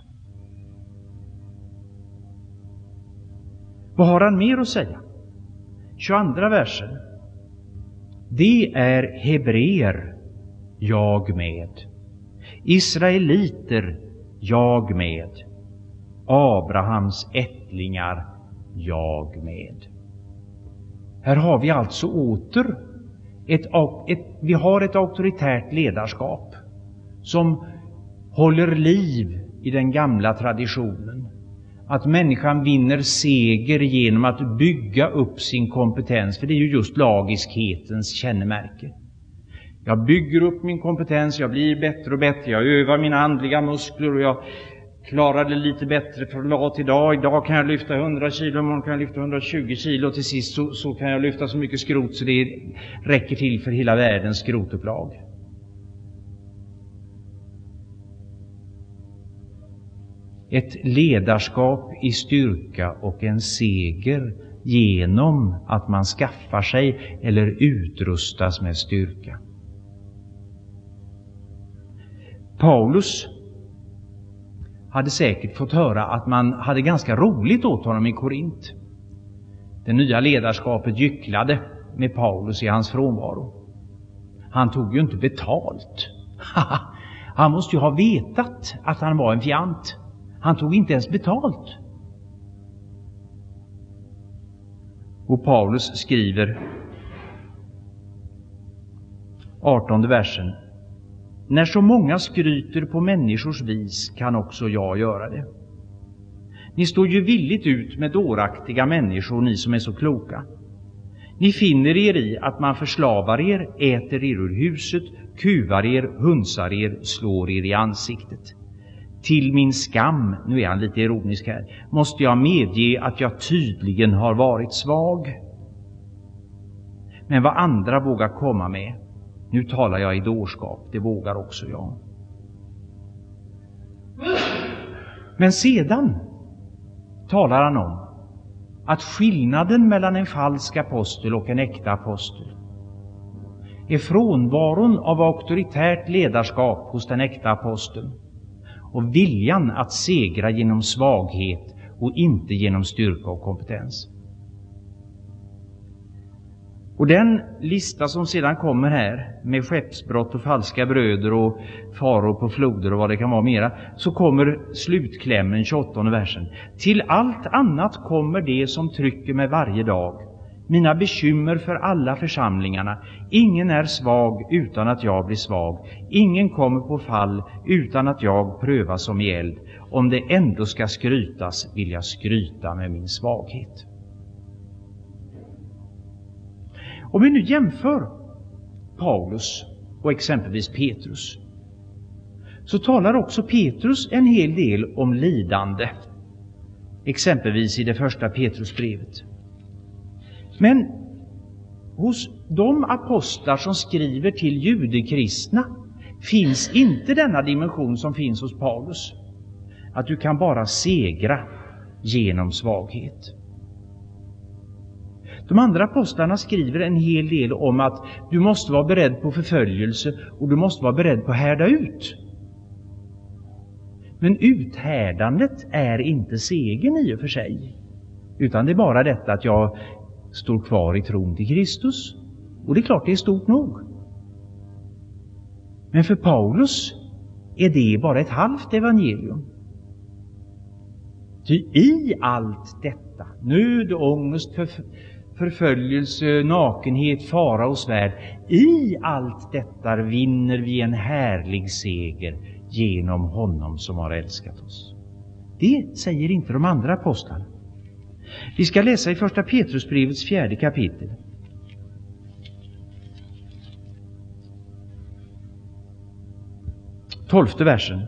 Vad har han mer att säga? tjugoandra versen. Det är hebreer, jag med. Israeliter, jag med. Abrahams ättlingar, jag med. Här har vi alltså åter ett, ett, vi har ett auktoritärt ledarskap som håller liv i den gamla traditionen. Att människan vinner seger genom att bygga upp sin kompetens, för det är ju just lagiskhetens kännemärke. Jag bygger upp min kompetens, jag blir bättre och bättre, jag övar mina andliga muskler och jag klarar det lite bättre från dag till dag. Idag kan jag lyfta hundra kilo, imorgon kan jag lyfta hundratjugo kilo och till sist så, så kan jag lyfta så mycket skrot så det räcker till för hela världens skrotupplag. Ett ledarskap i styrka och en seger genom att man skaffar sig eller utrustas med styrka. Paulus hade säkert fått höra att man hade ganska roligt åt honom i Korint. Det nya ledarskapet gycklade med Paulus i hans frånvaro. Han tog ju inte betalt. Han måste ju ha vetat att han var en fjant. Han tog inte ens betalt. Och Paulus skriver, artonde versen. När så många skryter på människors vis kan också jag göra det. Ni står ju villigt ut med dåraktiga människor, ni som är så kloka. Ni finner er i att man förslavar er, äter er ur huset, kuvar er, hunsar er, slår er i ansiktet. Till min skam, nu är han lite ironisk här, måste jag medge att jag tydligen har varit svag. Men vad andra vågar komma med, nu talar jag i dårskap, det vågar också jag. Men sedan talar han om att skillnaden mellan en falsk apostel och en äkta apostel är frånvaron av auktoritärt ledarskap hos den äkta aposteln och viljan att segra genom svaghet och inte genom styrka och kompetens. Och den lista som sedan kommer här med skeppsbrott och falska bröder och faror på floder och vad det kan vara mera, så kommer slutklämmen, tjugoåttonde versen. Till allt annat kommer det som trycker mig varje dag. Mina bekymmer för alla församlingarna. Ingen är svag utan att jag blir svag. Ingen kommer på fall utan att jag prövas som i eld. Om det ändå ska skrytas vill jag skryta med min svaghet. Om vi nu jämför Paulus och exempelvis Petrus, så talar också Petrus en hel del om lidande. Exempelvis i det första Petrusbrevet. Men hos de apostlar som skriver till judekristna finns inte denna dimension som finns hos Paulus. Att du kan bara segra genom svaghet. De andra apostlarna skriver en hel del om att du måste vara beredd på förföljelse och du måste vara beredd på att härda ut. Men uthärdandet är inte segern i och för sig, utan det är bara detta att jag står kvar i tron till Kristus. Och det är klart det är stort nog. Men för Paulus är det bara ett halvt evangelium. Ty i allt detta, nöd, ångest, förf- förföljelse, nakenhet, fara och svärd, i allt detta vinner vi en härlig seger genom honom som har älskat oss. Det säger inte de andra apostlarna. Vi ska läsa i första Petrusbrevets fjärde kapitel. Tolfte versen.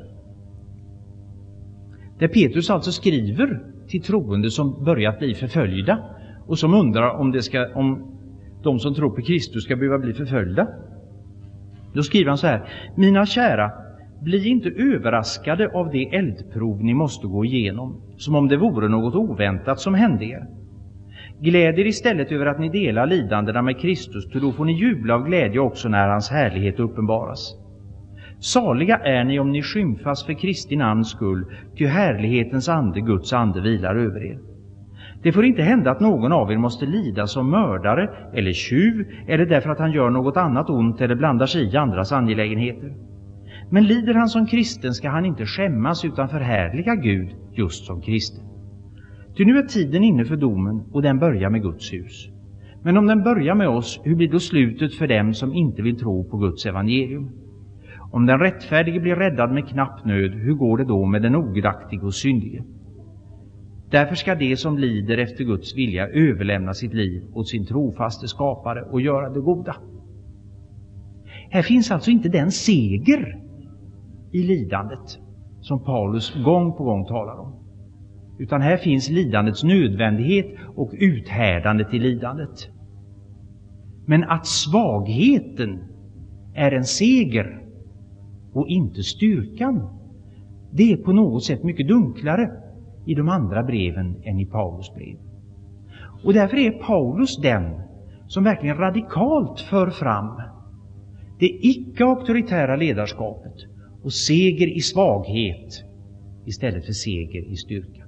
Där Petrus alltså skriver till troende som börjat bli förföljda och som undrar om, det ska, om de som tror på Kristus ska behöva bli förföljda. Då skriver han så här: mina kära, bli inte överraskade av det eldprov ni måste gå igenom, som om det vore något oväntat som hände er. Gläd er istället över att ni delar lidandena med Kristus, för då får ni jubla av glädje också när hans härlighet uppenbaras. Saliga är ni om ni skymfas för Kristi namns skull, ty härlighetens ande, Guds ande, vilar över er. Det får inte hända att någon av er måste lida som mördare eller tjuv, eller därför att han gör något annat ont eller blandar sig i andras angelägenheter. Men lider han som kristen ska han inte skämmas utan förhärliga Gud just som kristen. Ty nu är tiden inne för domen, och den börjar med Guds hus. Men om den börjar med oss, hur blir då slutet för dem som inte vill tro på Guds evangelium? Om den rättfärdige blir räddad med knapp nöd, hur går det då med den ogudaktige och syndige? Därför ska det som lider efter Guds vilja överlämna sitt liv åt sin trofaste skapare och göra det goda. Här finns alltså inte den seger i lidandet som Paulus gång på gång talar om. Utan här finns lidandets nödvändighet och uthärdandet i lidandet. Men att svagheten är en seger och inte styrkan, det är på något sätt mycket dunklare i de andra breven än i Paulus brev. Och därför är Paulus den som verkligen radikalt för fram det icke-auktoritära ledarskapet och seger i svaghet istället för seger i styrka.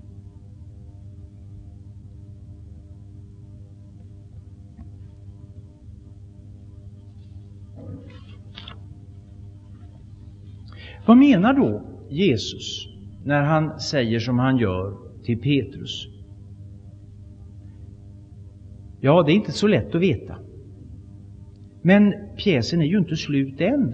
Vad menar då Jesus när han säger som han gör till Petrus? Ja, det är inte så lätt att veta. Men pjäsen är ju inte slut än.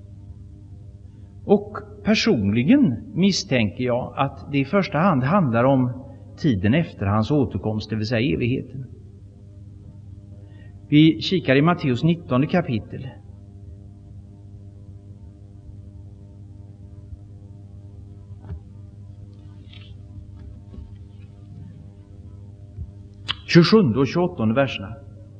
Och personligen misstänker jag att det i första hand handlar om tiden efter hans återkomst, det vill säga evigheten. Vi kikar i Matteus nittonde kapitel. tjugosjunde och tjugoåttonde verserna.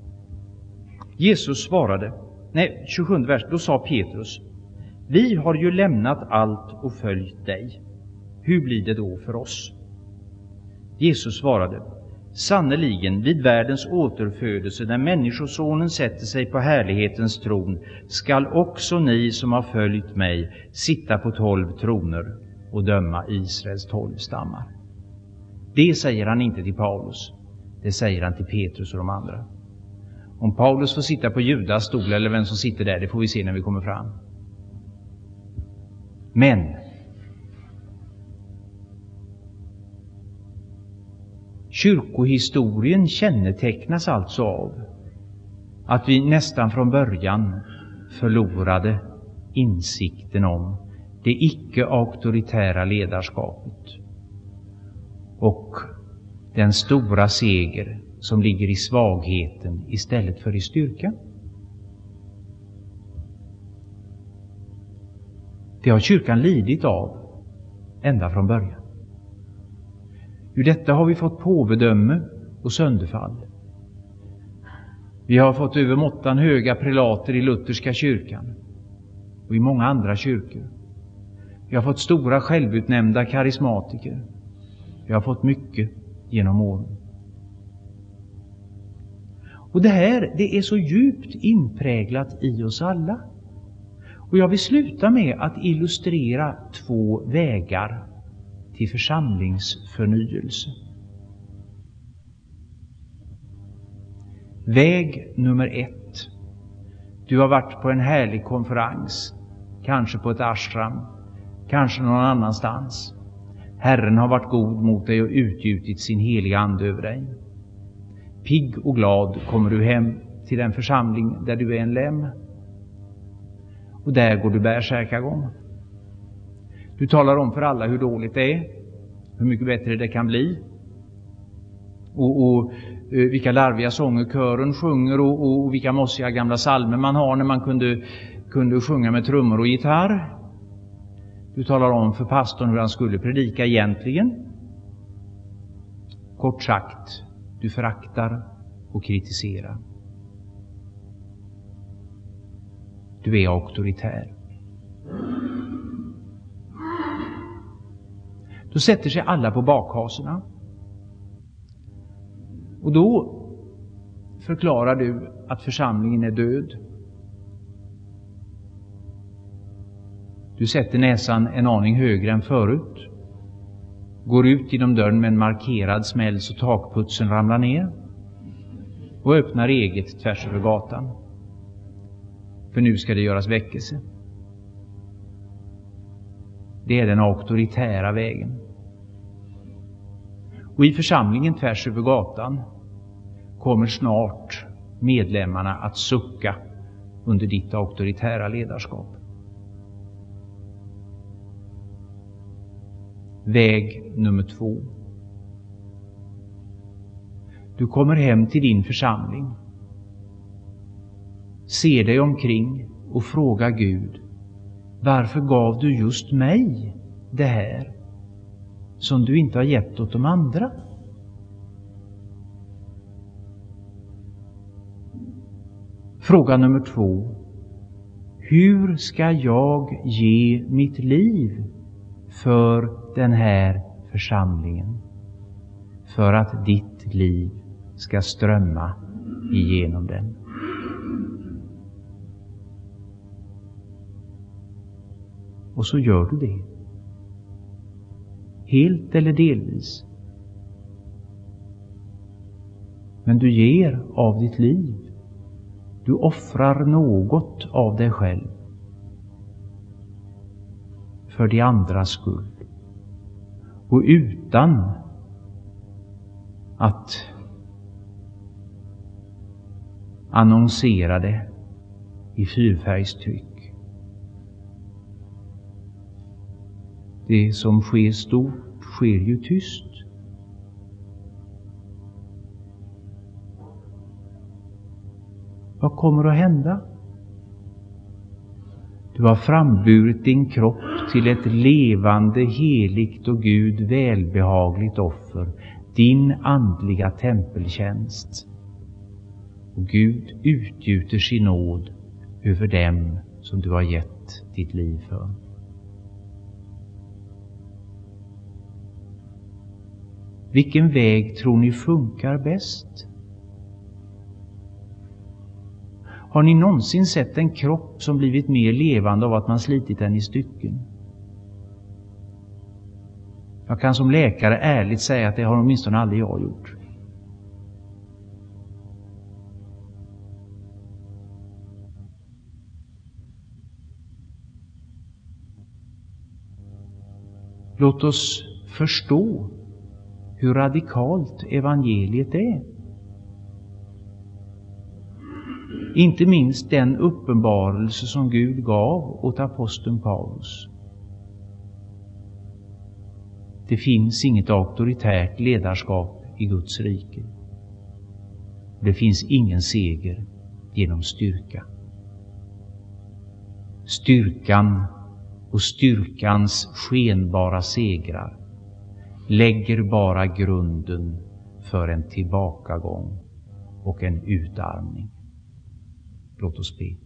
Jesus svarade, nej, tjugosjunde vers, då sa Petrus: vi har ju lämnat allt och följt dig. Hur blir det då för oss? Jesus svarade: sannerligen, vid världens återfödelse, när människosonen sätter sig på härlighetens tron, skall också ni som har följt mig sitta på tolv troner och döma Israels tolv stammar. Det säger han inte till Paulus. Det säger han till Petrus och de andra. Om Paulus får sitta på Judas stol eller vem som sitter där, det får vi se när vi kommer fram. Men kyrkohistorien kännetecknas alltså av att vi nästan från början förlorade insikten om det icke-auktoritära ledarskapet och den stora seger som ligger i svagheten istället för i styrkan. Det har kyrkan lidit av ända från början. Ur detta har vi fått påvedöme och sönderfall. Vi har fått över måttan höga prelater i lutherska kyrkan och i många andra kyrkor. Vi har fått stora självutnämnda karismatiker. Vi har fått mycket genom åren. Och det här, det är så djupt inpräglat i oss alla. Och jag vill sluta med att illustrera två vägar till församlingsförnyelse. Väg nummer ett. Du har varit på en härlig konferens, kanske på ett ashram, kanske någon annanstans. Herren har varit god mot dig och utgjutit sin heliga ande över dig. Pigg och glad kommer du hem till den församling där du är en lem. Och där går du bärsärkagång. Du talar om för alla hur dåligt det är, hur mycket bättre det kan bli. Och, och eh, vilka larviga sånger kören sjunger och, och, och vilka mossiga gamla salmer man har när man kunde, kunde sjunga med trummor och gitarr. Du talar om för pastorn hur han skulle predika egentligen. Kort sagt, du föraktar och kritiserar. Du är auktoritär. Då sätter sig alla på bakhasorna. Och då förklarar du att församlingen är död. Du sätter näsan en aning högre än förut. Går ut genom dörren med en markerad smäll så takputsen ramlar ner. Och öppnar eget tvärs över gatan. För nu ska det göras väckelse. Det är den auktoritära vägen. Och i församlingen tvärs över gatan kommer snart medlemmarna att sucka under ditt auktoritära ledarskap. Väg nummer två. Du kommer hem till din församling. Ser dig omkring och frågar Gud: varför gav du just mig det här som du inte har gett åt de andra? Fråga nummer två. Hur ska jag ge mitt liv för den här församlingen? För att ditt liv ska strömma igenom den. Och så gör du det. Helt eller delvis. Men du ger av ditt liv. Du offrar något av dig själv. För de andras skull. Och utan att annonsera det i fyrfärgstryck. Det som sker stort sker ju tyst. Vad kommer att hända? Du har framburit din kropp till ett levande, heligt och Gud välbehagligt offer, din andliga tempeltjänst. Och Gud utgjuter sin nåd över dem som du har gett ditt liv för. Vilken väg tror ni funkar bäst? Har ni någonsin sett en kropp som blivit mer levande av att man slitit den i stycken? Jag kan som läkare ärligt säga att det har åtminstone aldrig jag gjort. Låt oss förstå hur radikalt evangeliet är. Inte minst den uppenbarelse som Gud gav åt aposteln Paulus. Det finns inget auktoritärt ledarskap i Guds rike. Det finns ingen seger genom styrka. Styrkan och styrkans skenbara segrar lägger bara grunden för en tillbakagång och en utarmning. Låt oss be.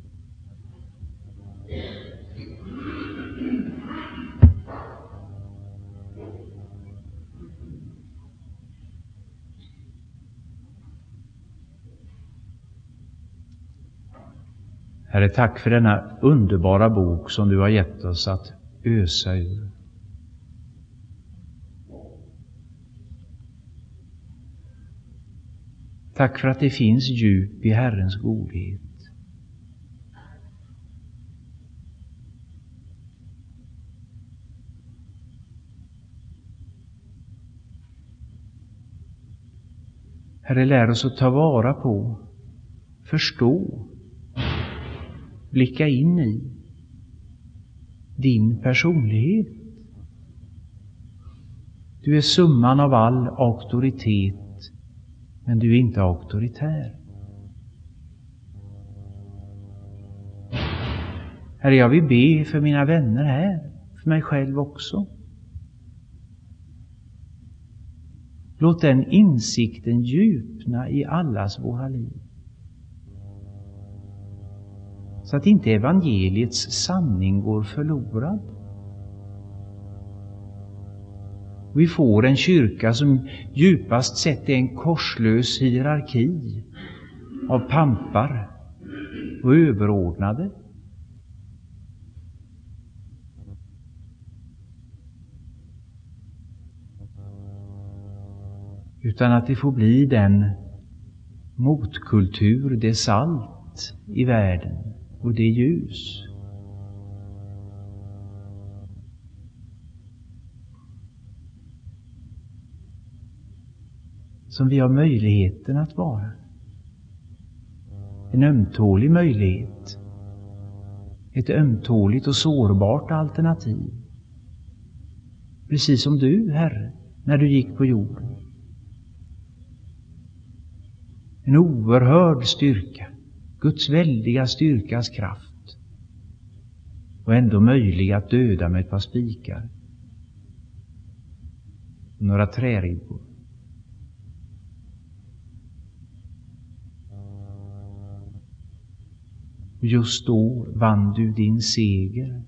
Herre, tack för denna underbara bok som du har gett oss att ösa ur. Tack för att det finns djup i Herrens godhet. Herre, lär oss att ta vara på, förstå, blicka in i din personlighet. Du är summan av all auktoritet, men du är inte auktoritär. Herre, jag vill be för mina vänner här, för mig själv också. Låt den insikten djupna i allas våra liv. Så att inte evangeliets sanning går förlorad. Vi får en kyrka som djupast sett är en korslös hierarki av pampar och överordnade. Utan att det får bli den motkultur, det salt i världen och det ljus. Som vi har möjligheten att vara. En ömtålig möjlighet. Ett ömtåligt och sårbart alternativ. Precis som du, Herre, när du gick på jorden. En oerhörd styrka. Guds väldiga styrkas kraft. Och ändå möjlig att döda med ett par spikar. Och några träribbor. Och just då vann du din seger.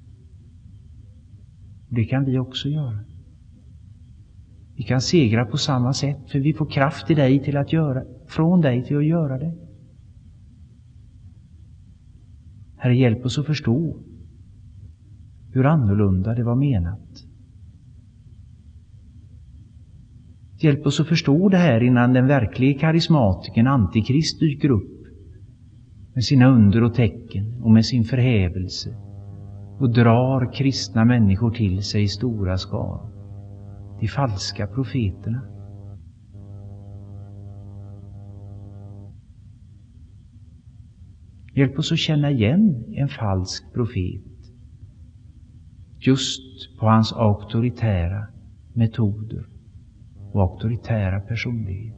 Det kan vi också göra. Vi kan segra på samma sätt, för vi får kraft i dig till att göra, från dig till att göra det. Herre, hjälp oss att förstå hur annorlunda det var menat. Hjälp oss att förstå det här innan den verkliga karismatiken Antikrist dyker upp med sina under och tecken och med sin förhävelse och drar kristna människor till sig i stora skar. De falska profeterna. Hjälp oss att känna igen en falsk profet just på hans auktoritära metoder och auktoritära personlighet.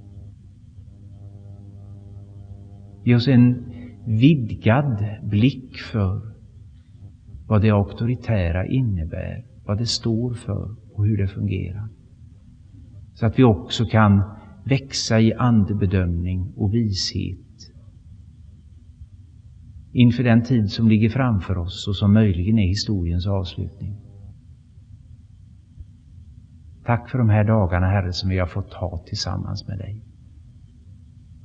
Ge oss en vidgad blick för vad det auktoritära innebär, vad det står för och hur det fungerar. Så att vi också kan växa i andebedömning och vishet inför den tid som ligger framför oss och som möjligen är historiens avslutning. Tack för de här dagarna, Herre, som vi har fått ha tillsammans med dig.